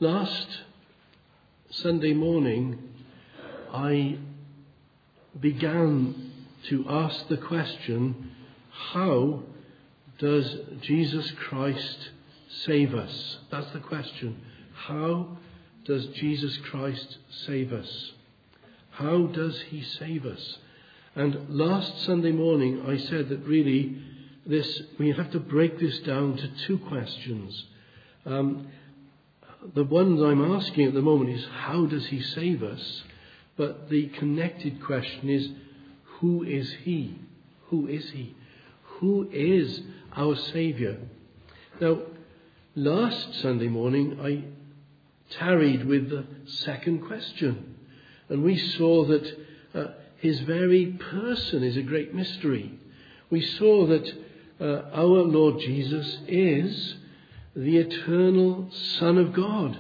Last Sunday morning, I began to ask the question, how does Jesus Christ save us? That's the question. How does Jesus Christ save us? How does he save us? And last Sunday morning I said that really we have to break this down to two questions. The one that I'm asking at the moment is, how does he save us? But the connected question is, who is he? Who is he? Who is our Saviour? Now, last Sunday morning I tarried with the second question, and we saw that his very person is a great mystery. We saw that our Lord Jesus is the eternal Son of God,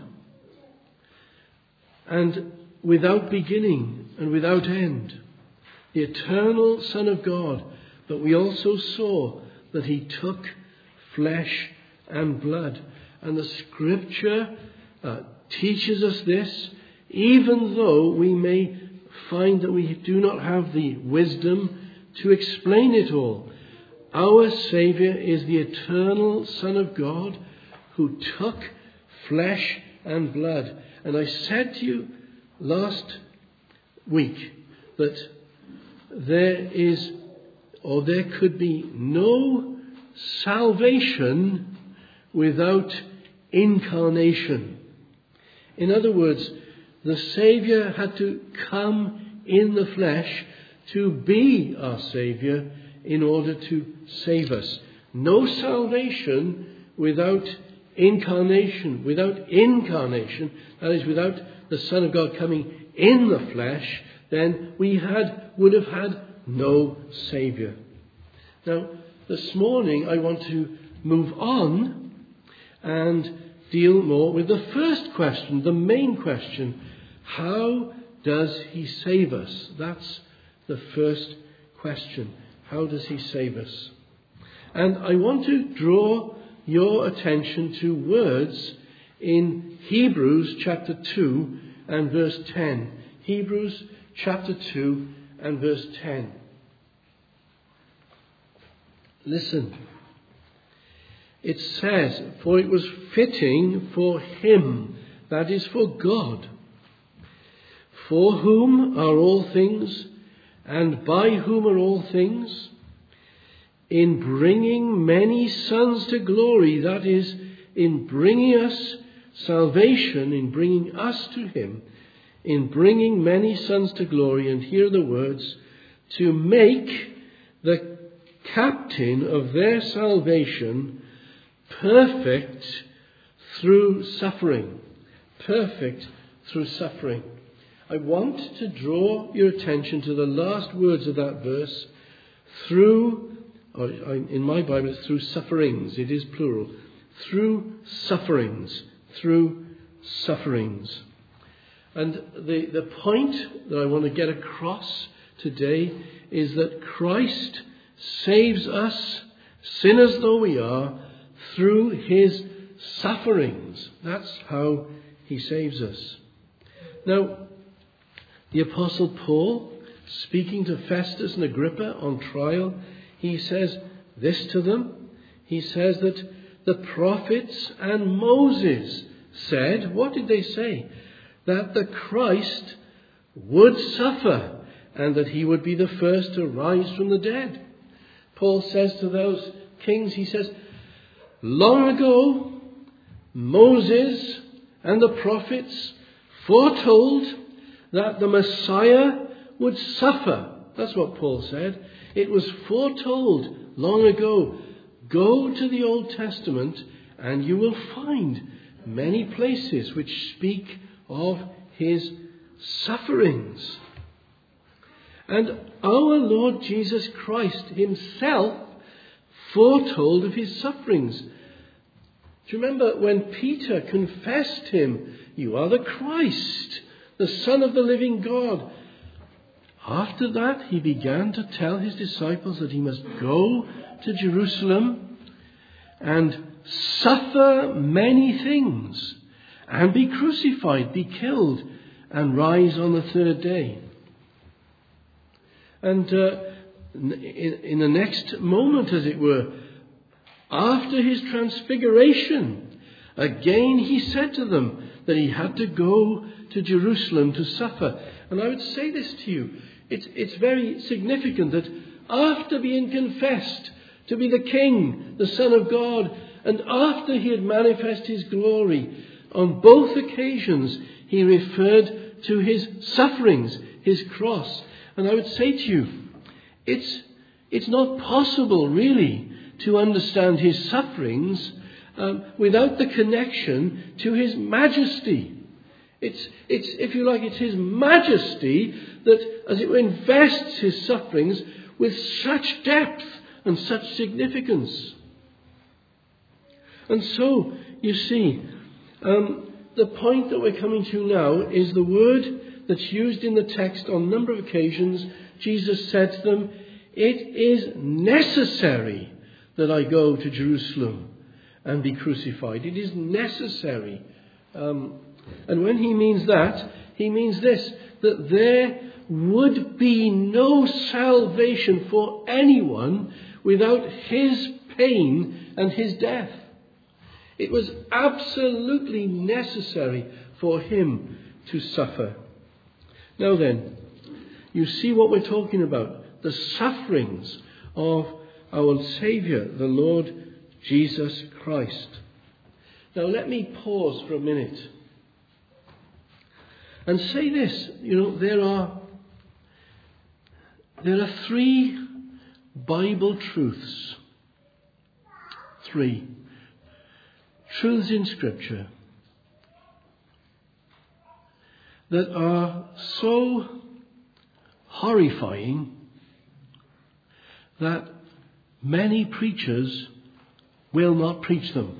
and without beginning and without end, the eternal Son of God. But we also saw that he took flesh and blood, and the Scripture teaches us this, even though we may find that we do not have the wisdom to explain it all. Our Saviour is the eternal Son of God who took flesh and blood. And I said to you last week that there could be no salvation without incarnation. In other words, the Saviour had to come in the flesh to be our Saviour in order to save us. No salvation without incarnation. Without incarnation, that is, without the Son of God coming in the flesh, then we would have had no Saviour. Now, this morning I want to move on and deal more with the first question, the main question. How does he save us? That's the first question. How does he save us? And I want to draw your attention to words in Hebrews chapter 2 and verse 10. Hebrews chapter 2 and verse 10. Listen. It says, "For it was fitting for him," that is for God, "for whom are all things, and by whom are all things, in bringing many sons to glory," that is, in bringing us salvation, in bringing us to him, in bringing many sons to glory, and hear the words, "to make the captain of their salvation perfect through suffering." Perfect through suffering. I want to draw your attention to the last words of that verse, in my Bible it's through sufferings, it is plural. Through sufferings. Through sufferings. And the point that I want to get across today is that Christ saves us, sinners though we are, through his sufferings. That's how he saves us. Now, the Apostle Paul, speaking to Festus and Agrippa on trial, he says this to them. He says that the prophets and Moses said, what did they say? That the Christ would suffer and that he would be the first to rise from the dead. Paul says to those kings, he says, long ago, Moses and the prophets foretold that the Messiah would suffer. That's what Paul said. It was foretold long ago. Go to the Old Testament and you will find many places which speak of his sufferings. And our Lord Jesus Christ himself foretold of his sufferings. Do you remember when Peter confessed him, "You are the Christ, the Son of the living God"? After that, he began to tell his disciples that he must go to Jerusalem and suffer many things and be crucified, be killed, and rise on the third day. And in the next moment, as it were, after his transfiguration, again he said to them that he had to go to Jerusalem to suffer. And I would say this to you, it's very significant that after being confessed to be the King, the Son of God, and after he had manifested his glory, on both occasions he referred to his sufferings, his cross. And I would say to you, it's not possible really to understand his sufferings without the connection to his majesty. It's if you like, it's his majesty that, as it invests his sufferings with such depth and such significance. And so, you see, the point that we're coming to now is the word that's used in the text on a number of occasions. Jesus said to them, "It is necessary that I go to Jerusalem and be crucified." It is necessary. And when he means that, he means this, that there would be no salvation for anyone without his pain and his death. It was absolutely necessary for him to suffer. Now then, you see what we're talking about. The sufferings of our Saviour, the Lord Jesus Christ. Now let me pause for a minute and say this. You know, there are 3 Bible truths. 3 truths in Scripture that are so horrifying that many preachers will not preach them.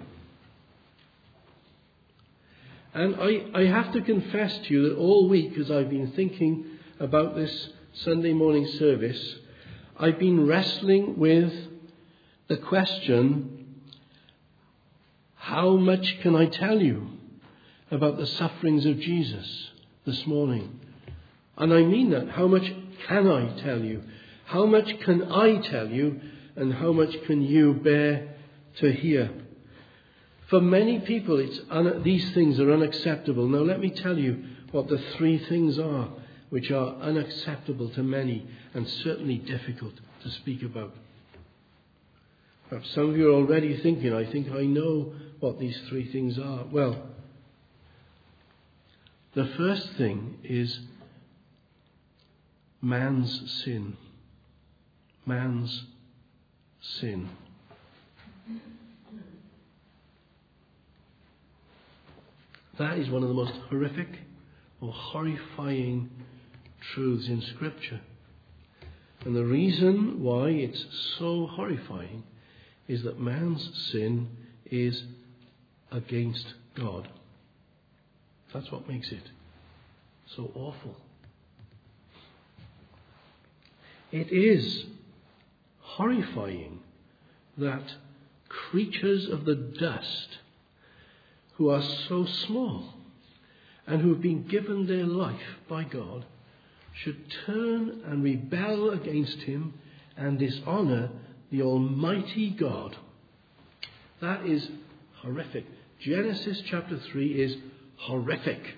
And I have to confess to you that all week, as I've been thinking about this Sunday morning service, I've been wrestling with the question, how much can I tell you about the sufferings of Jesus this morning? And I mean that. How much can I tell you? How much can I tell you? And how much can you bear to hear? For many people, these things are unacceptable. Now let me tell you what the 3 things are which are unacceptable to many and certainly difficult to speak about. Perhaps some of you are already thinking, I think I know what these 3 things are. Well, the first thing is man's sin. Man's sin. That is one of the most horrific or horrifying truths in Scripture. And the reason why it's so horrifying is that man's sin is against God. That's what makes it so awful. It is horrifying that creatures of the dust who are so small and who have been given their life by God should turn and rebel against him and dishonour the Almighty God. That is horrific. Genesis chapter 3 is horrific.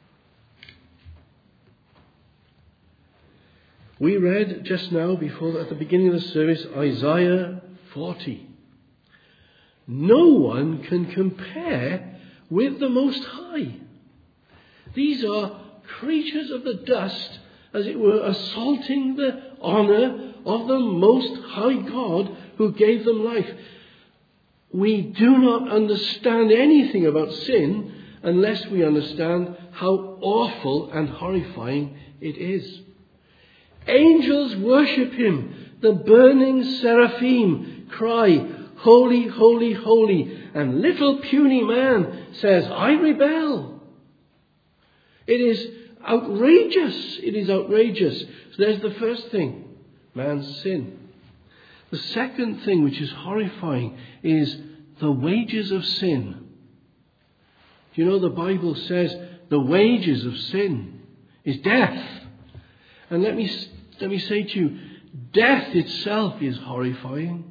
We read just now, at the beginning of the service, Isaiah 40. No one can compare with the Most High. These are creatures of the dust, as it were, assaulting the honour of the Most High God who gave them life. We do not understand anything about sin unless we understand how awful and horrifying it is. Angels worship him. The burning seraphim cry, "Holy, holy, holy." And little puny man says, "I rebel." It is outrageous. It is outrageous. So there's the first thing, man's sin. The second thing, which is horrifying, is the wages of sin. Do you know the Bible says the wages of sin is death? And let me say to you, death itself is horrifying.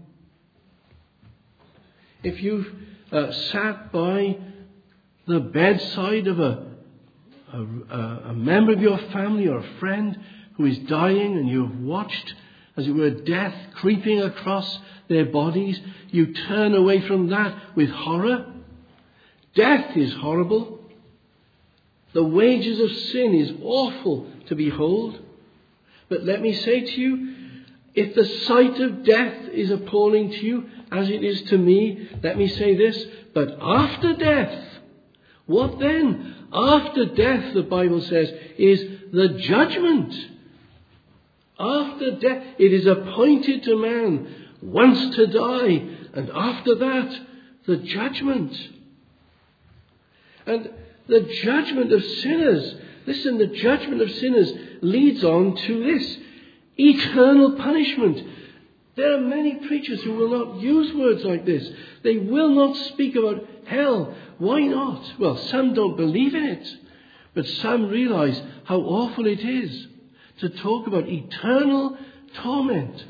If you've sat by the bedside of a member of your family or a friend who is dying, and you've watched, as it were, death creeping across their bodies, you turn away from that with horror. Death is horrible. The wages of sin is awful to behold. But let me say to you, if the sight of death is appalling to you, as it is to me, let me say this, but after death, what then? After death, the Bible says, is the judgment. After death, it is appointed to man once to die, and after that, the judgment. And the judgment of sinners, listen, the judgment of sinners leads on to this, eternal punishment. There are many preachers who will not use words like this. They will not speak about hell. Why not? Well, some don't believe in it, but some realize how awful it is to talk about eternal torment.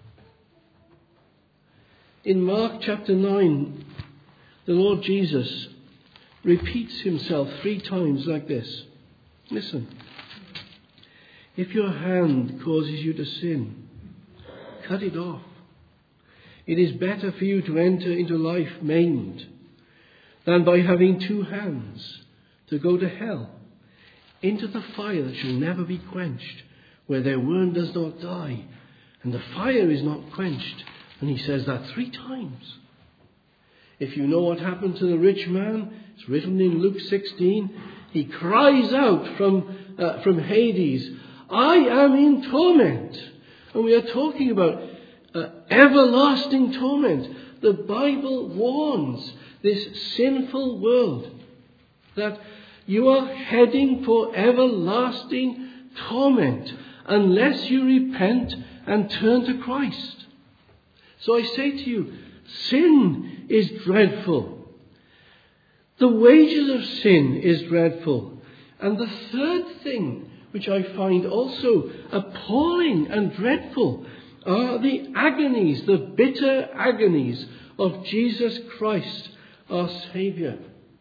In Mark chapter 9, the Lord Jesus repeats himself 3 times like this. Listen. If your hand causes you to sin, cut it off. It is better for you to enter into life maimed than by having 2 hands to go to hell, into the fire that shall never be quenched, where their worm does not die, and the fire is not quenched. And he says that 3 times. If you know what happened to the rich man, it's written in Luke 16. He cries out from Hades, I am in torment. And we are talking about everlasting torment. The Bible warns this sinful world that you are heading for everlasting torment unless you repent and turn to Christ. So I say to you, sin is dreadful. The wages of sin is dreadful. And the third thing, which I find also appalling and dreadful, are the agonies, the bitter agonies of Jesus Christ, our Saviour.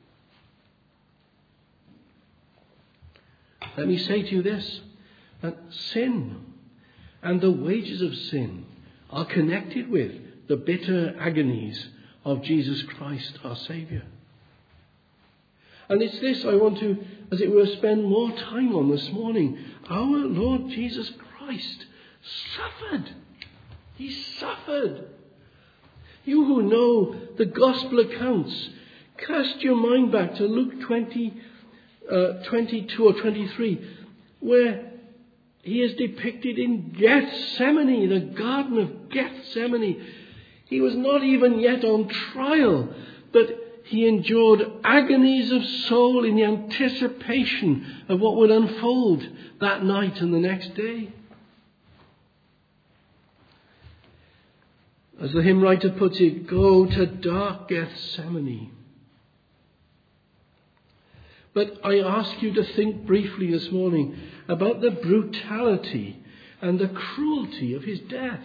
Let me say to you this, that sin and the wages of sin are connected with the bitter agonies of Jesus Christ, our Saviour. And it's this I want to, as it were, spend more time on this morning. Our Lord Jesus Christ suffered. He suffered. You who know the gospel accounts, cast your mind back to Luke 22 or 23, where he is depicted in Gethsemane, the Garden of Gethsemane. He was not even yet on trial, but he endured agonies of soul in the anticipation of what would unfold that night and the next day. As the hymn writer puts it, go to dark Gethsemane. But I ask you to think briefly this morning about the brutality and the cruelty of his death.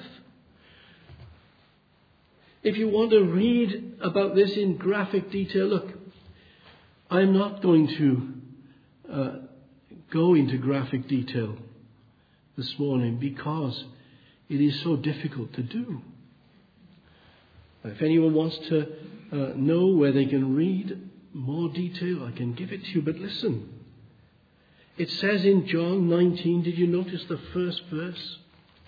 If you want to read about this in graphic detail, look, I'm not going to go into graphic detail this morning because it is so difficult to do. If anyone wants to know where they can read more detail, I can give it to you. But listen, it says in John 19, did you notice the first verse?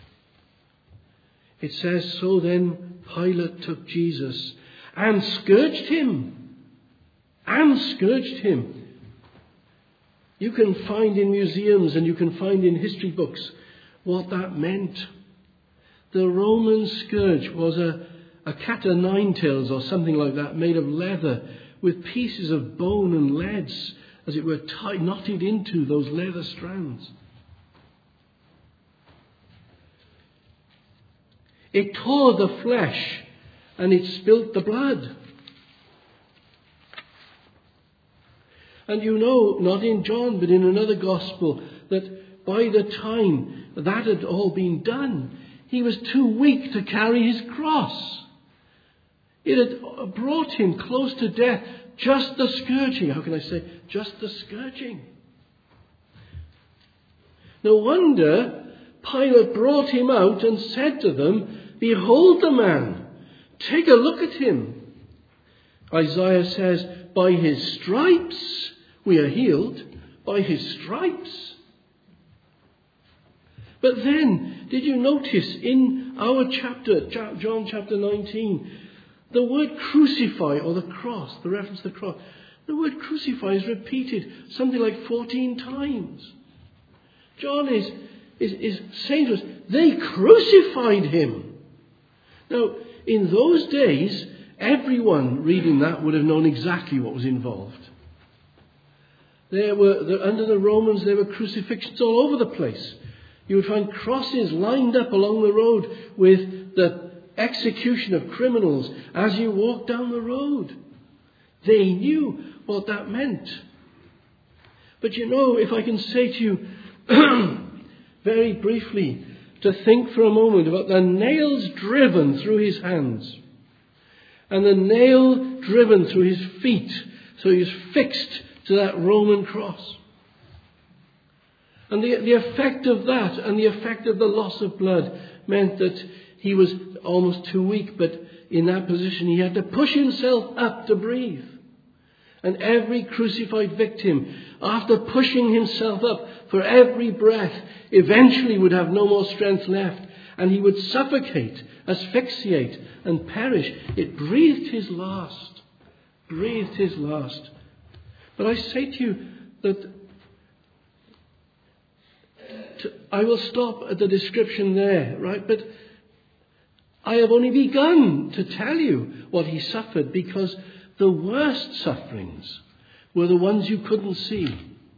It says, so then Pilate took Jesus and scourged him. And scourged him. You can find in museums and you can find in history books what that meant. The Roman scourge was a cat o' nine tails or something like that, made of leather with pieces of bone and leads, as it were, knotted into those leather strands. It tore the flesh and it spilt the blood. And you know, not in John, but in another gospel, that by the time that had all been done, he was too weak to carry his cross. It had brought him close to death. Just the scourging. How can I say? Just the scourging. No wonder Pilate brought him out and said to them, "Behold the man. Take a look at him." Isaiah says, "By his stripes we are healed." By his stripes. But then, did you notice in our chapter, John chapter 19, the word crucify, or the cross, the reference to the cross, the word crucify is repeated something like 14 times. John is saying to us, they crucified him. Now, in those days, everyone reading that would have known exactly what was involved. Under the Romans, there were crucifixions all over the place. You would find crosses lined up along the road with the execution of criminals as you walk down the road. They knew what that meant. But you know, if I can say to you very briefly, to think for a moment about the nails driven through his hands and the nail driven through his feet, so he was fixed to that Roman cross. And the effect of that and the effect of the loss of blood meant that he was almost too weak, but in that position he had to push himself up to breathe. And every crucified victim, after pushing himself up for every breath, eventually would have no more strength left, and he would suffocate, asphyxiate, and perish. It breathed his last. Breathed his last. But I say to you that I will stop at the description there, right? But I have only begun to tell you what he suffered, because the worst sufferings were the ones you couldn't see.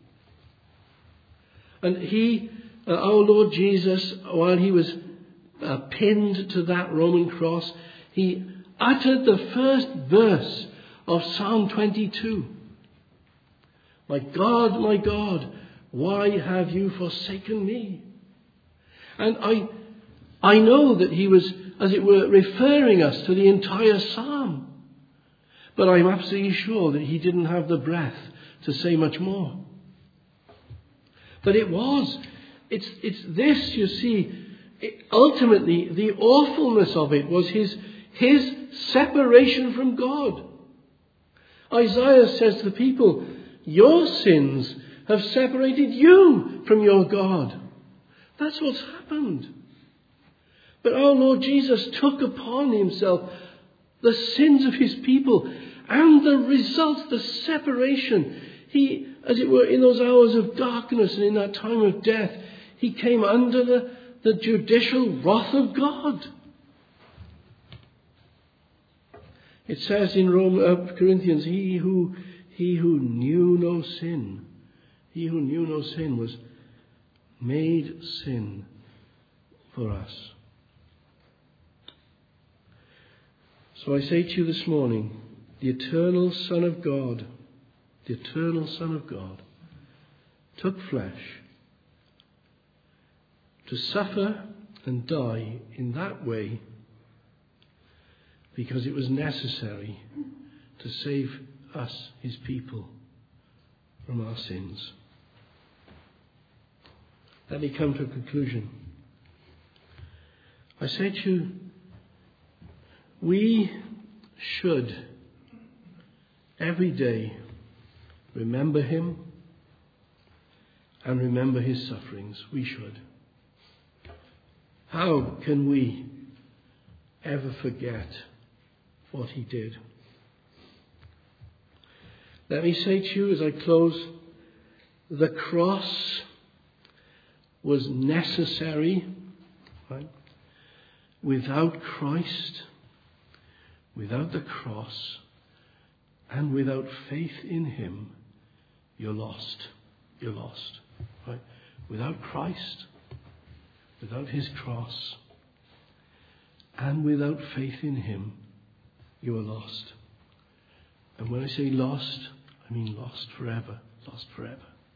And our Lord Jesus, while he was pinned to that Roman cross, he uttered the first verse of Psalm 22. My God, why have you forsaken me? And I know that he was, as it were, referring us to the entire psalm. But I'm absolutely sure that he didn't have the breath to say much more. But it's this, you see, ultimately the awfulness of it was his separation from God. Isaiah says to the people, your sins have separated you from your God. That's what's happened. But our Lord Jesus took upon himself the sins of his people and the result, the separation. He, as it were, in those hours of darkness and in that time of death, he came under the judicial wrath of God. It says in Corinthians, he who knew no sin, was made sin for us. So I say to you this morning, the eternal Son of God took flesh to suffer and die in that way because it was necessary to save us, his people, from our sins. Let me come to a conclusion. I say to you, we should every day remember him and remember his sufferings. We should. How can we ever forget what he did? Let me say to you as I close, the cross was necessary. Right? Without Christ, without the cross, and without faith in him, you're lost. You're lost. Right? Without Christ, without his cross, and without faith in him, you are lost. And when I say lost, I mean lost forever, lost forever.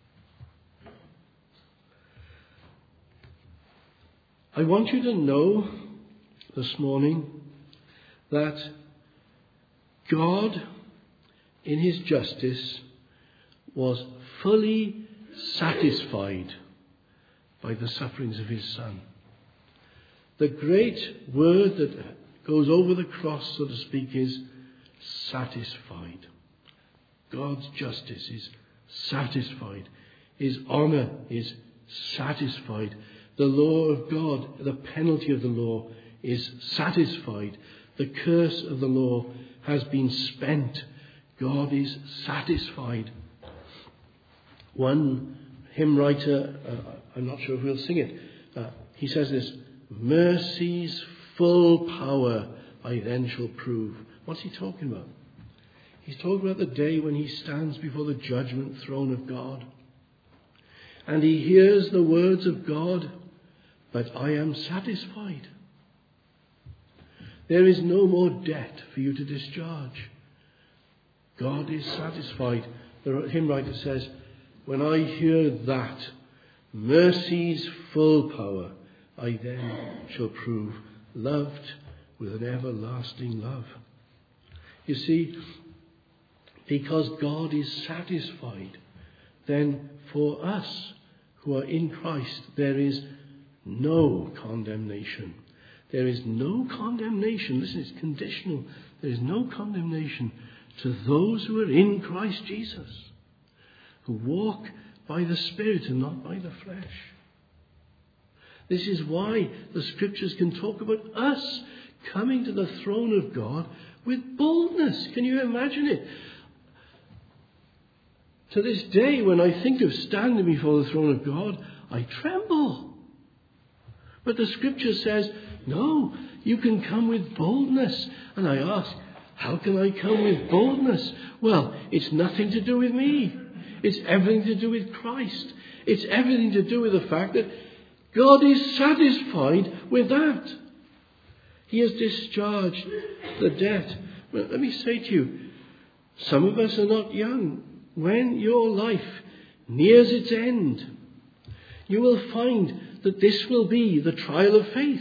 I want you to know this morning that God, in his justice, was fully satisfied by the sufferings of his Son. The great word that goes over the cross, so to speak, is satisfied. God's justice is satisfied. His honour is satisfied. The law of God, the penalty of the law, is satisfied. The curse of the law has been spent. God is satisfied. One hymn writer, I'm not sure if we'll sing it, he says this: mercy's full power I then shall prove. What's he talking about? He's talking about the day when he stands before the judgment throne of God. And he hears the words of God, but I am satisfied. There is no more debt for you to discharge. God is satisfied. The hymn writer says, when I hear that, mercy's full power I then shall prove, loved with an everlasting love. You see, because God is satisfied, then for us who are in Christ, there is no condemnation. There is no condemnation. Listen, it's conditional. There is no condemnation to those who are in Christ Jesus, who walk by the Spirit and not by the flesh. This is why the Scriptures can talk about us coming to the throne of God with boldness. Can you imagine it? To this day, when I think of standing before the throne of God, I tremble. But the Scripture says, no, you can come with boldness. And I ask, how can I come with boldness? Well, it's nothing to do with me. It's everything to do with Christ. It's everything to do with the fact that God is satisfied with that. He has discharged the debt. Well, let me say to you, some of us are not young. When your life nears its end, you will find that this will be the trial of faith.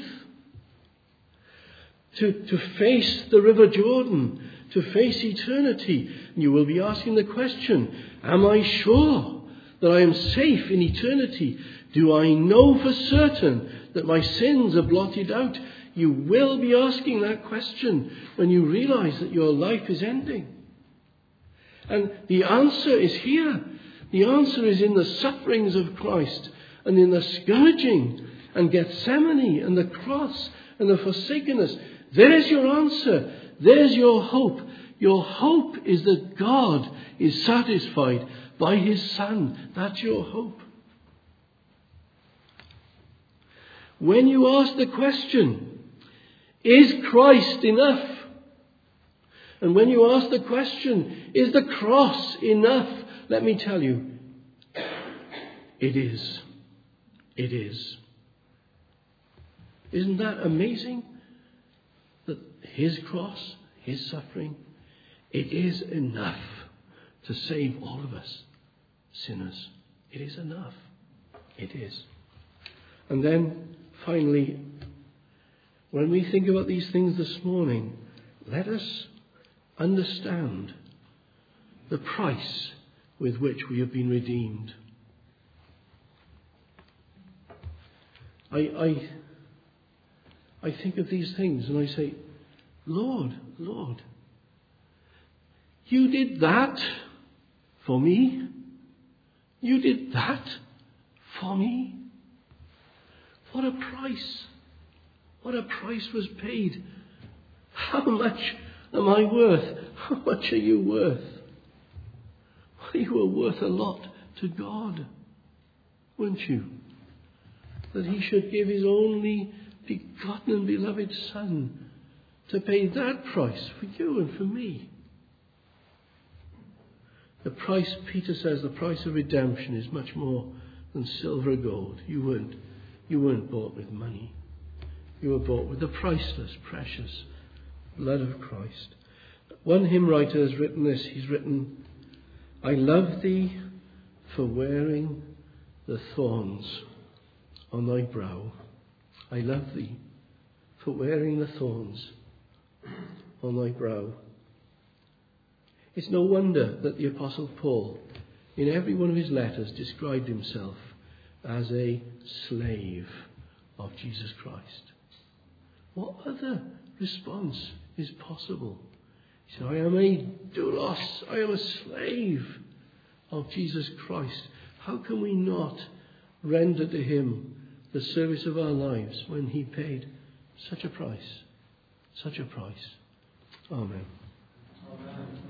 To face the River Jordan, to face eternity, you will be asking the question, am I sure that I am safe in eternity? Do I know for certain that my sins are blotted out? You will be asking that question when you realize that your life is ending. And the answer is here. The answer is in the sufferings of Christ and in the scourging and Gethsemane and the cross and the forsakenness. There's your answer. There's your hope. Your hope is that God is satisfied by his Son. That's your hope. When you ask the question, is Christ enough? And when you ask the question, is the cross enough? Let me tell you, it is. It is. Isn't that amazing? That his cross, his suffering, it is enough to save all of us sinners. It is enough. It is. And then, finally, when we think about these things this morning, let us understand the price with which we have been redeemed. I think of these things and I say, Lord, Lord, you did that for me. You did that for me. What a price. What a price was paid. How much am I worth? How much are you worth? Well, you were worth a lot to God, weren't you? That he should give his only begotten and beloved Son to pay that price for you and for me. The price, Peter says, the price of redemption is much more than silver or gold. You weren't bought with money. You were bought with the priceless, precious blood of Christ. One hymn writer has written this. He's written, I love thee for wearing the thorns on thy brow. I love thee for wearing the thorns on thy brow. It's no wonder that the Apostle Paul, in every one of his letters, described himself as a slave of Jesus Christ. What other response is possible? He said, I am a doulos, I am a slave of Jesus Christ. How can we not render to him the service of our lives when he paid such a price? Such a price. Amen. Amen.